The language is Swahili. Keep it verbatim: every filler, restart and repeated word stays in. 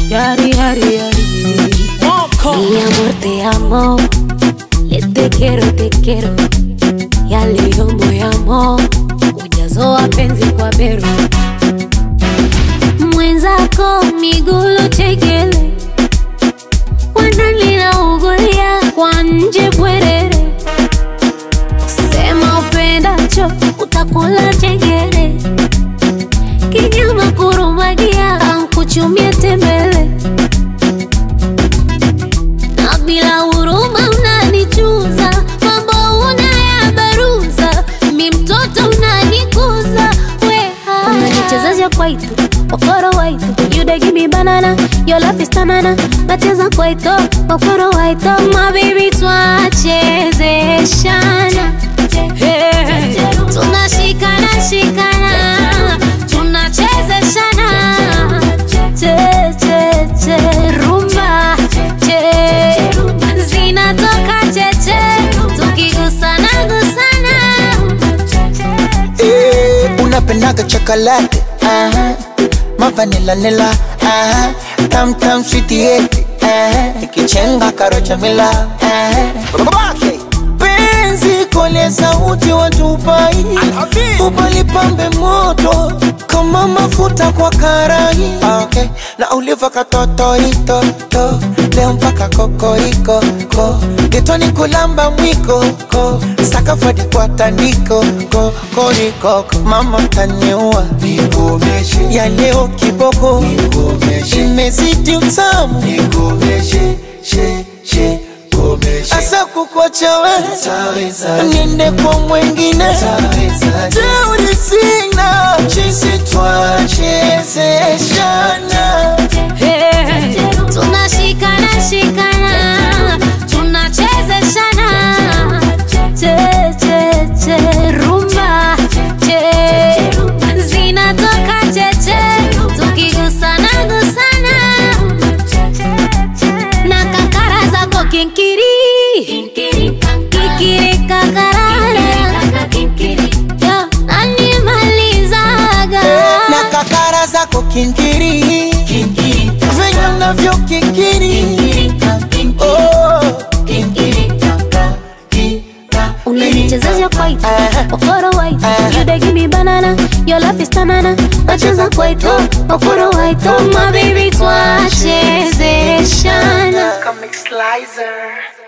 Yari, yari, yari. Mi amor, te amo. Le te quiero, te quiero. Ya leo moyamo ujazo wa penzi kwa bero. Mwenzako migulu chekele, wanalina ugulia kwa nje bwerere. Sema upendacho utakula chengere, kinyama kurumagia ankuchumie tembele. Na bila huruma unanichuza, mambo unayabaruza, mi mtoto unanikuza. Weha unanichezesha kwaito, okoro waito. You dey give me banana, your love is stamina. Nacheza kwaito, okoro waito. My baby twachezeshana, hey. Tunashikana, shikana, tunachezeshana. Che, che, che, rumba, che. Zinatoka cheche, tukigusana, gusana. Eh, unapendaga chocolate, aha. Ma vanilla nilla, aha. Tam tam sweetie, aha. Ikichenga karocha mila, aha. Babake penzi kole sauti watupai, upalipambe moto kama mafuta kwa karai. Okay, na uliva katoto ito to, leo mpaka kokoriko ko. Getoni kulamba mwiko ko, sakafadi kwa tandiko ko, koriko ko. Mama taniua, nikomeshe. Ya leo kiboko, nikomeshe. Imezidi utamu, nikomeshe, she, she. Asa kukwacha we, niende kwa mwengine. Teuri sina, chisi twachezeshana. Hey, tunashikana, shikana, tunachezeshana. Che, che, che, rumba, che. Zinatoka cheche, tukigusana, gusana. Na kakara zako kinkiri, kikiri kakarara. Yo, animalizaga. Na kakara zako kinkiri, venye unavyo kinkiri. Oh, unanichezesha kwaito, okoro waito. You dey give me banana, your love is stamina. Nacheza kwaito, okoro waito. My baby twachezeshana. Comic Slicer.